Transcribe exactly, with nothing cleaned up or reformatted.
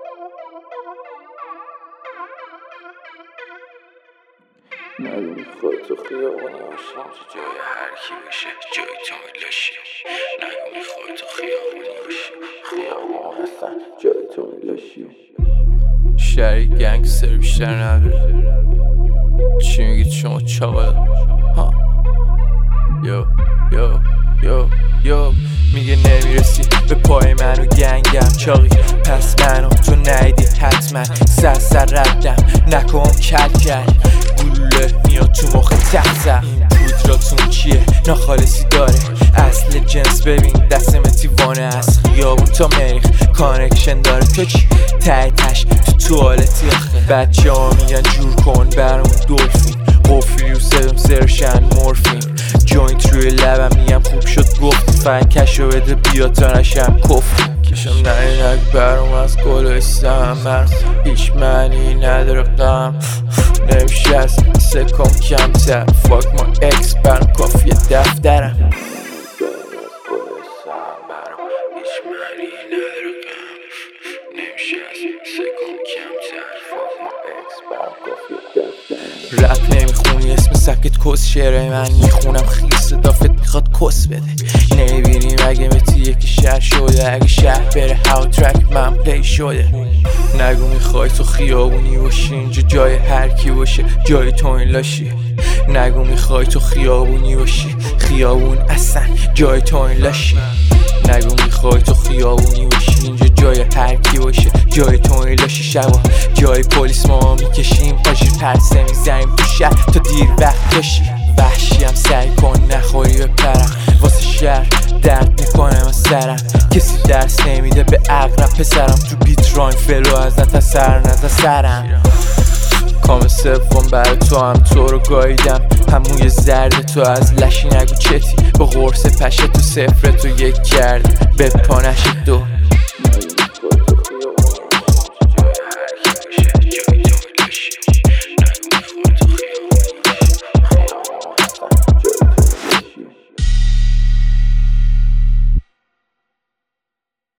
نگو میخوای تو خیابونی باشی جای هر کی بشه جای تو میلاشی. نگو میخوای تو خیابونی باشی خیابون هستن جای تو میلاشی. شهری گنگستر بیشتر نداره. چی میگید شما چاقل؟ ها یو یو یو یو میگه نمیرسی به پای من و گنگم چاقی، پس منو تو نیدی حتما سر سر ردم نکن کل کل گلوله میاد تو مخ تحتم. این پودراتون چیه؟ ناخالصی داره اصل جنس، ببین دست متیوانه از خیابون تا مریخ کانکشن داره. تو چی؟ ته تش تو توالتی آخه. بچه ها میگن جور کن برامون دولفین قفلی و سدم سرشن مورفین جوینت روی لبم میگم خوب شد گفتی فن کشو بده بیا تا نشم کفر کشم نرینک برام از گل استم من هیچ معنی نداره غم نمیشه از سکم کمتر فاک ما اکس برام کافی دفترم رپ نمیخونی اسم سبکت کس شعره من میخونم خیلی صدافت میخواد کس بده. نمیبینی مگه متی یکی شهر شده اگه شهر بره هاو ترک من پلی شده. نگو میخوای تو خیابونی باشی اینجا جای هر کی باشه جای تو این لاشی. نگو میخوای تو خیابونی باشی خیابون اصلا جای تو این لاشی. نگو میخوای تو خیابونی باشی اینجا جای هر کی باشه جای تو این لاشی. شبا جای پلیس ما میکشیم آژیر پرسه میزنیم تو شهر تا دیر وقت باشی. وحشیم سعی کن نخوری بپرم واسه شهر درد میکنم از سرم. کسی درس نمیده به عقرب پسرم تو بیت راین فلو ازت اثر نزد سرم. کام سوم برای تو هم تو رو گاییدم همون یه زرد تو از لشی نگو چتی با قرص پشه تو صفر تو یک کرد به پانش دو